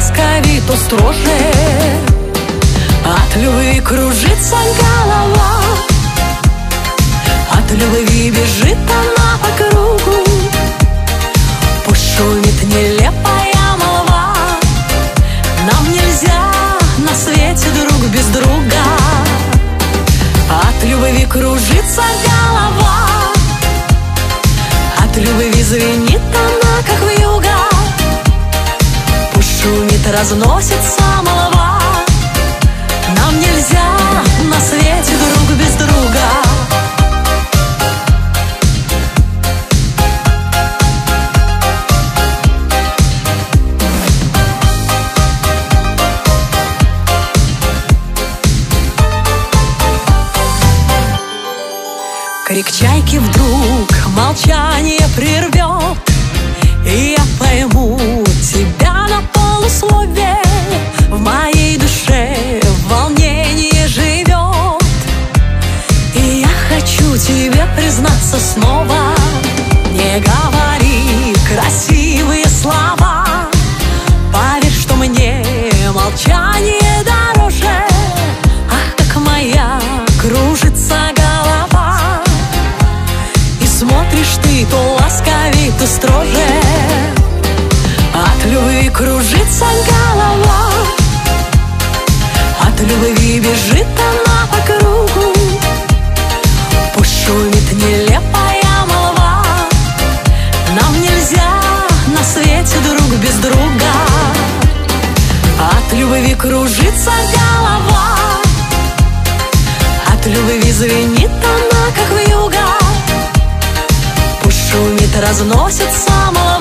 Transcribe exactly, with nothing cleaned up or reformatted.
ласковей, то строже. От любви кружится голова, от любви бежит она по кругу. Пусть шумит нелепая молва, нам нельзя на свете друг без друга. От любви кружится голова, от любви звенит она, как вьюга. Пусть шумит, разносится молва, нам нельзя на свете друг без друга. Крик чайки вдруг молчание прервет, и я пойму тебя на полуслове. В моей душе волнение живет, и я хочу тебе признаться снова. Не говори красивые слова, поверь, что мне молчание дороже. Ах, как моя кружится голова, и смотришь ты то ласковей, то строже. От любви кружится голова, от любви бежит она по кругу. Пусть шумит нелепая молва, нам нельзя на свете друг без друга. От любви кружится голова, от любви звенит она, как вьюга. Пусть шумит, разносится молва,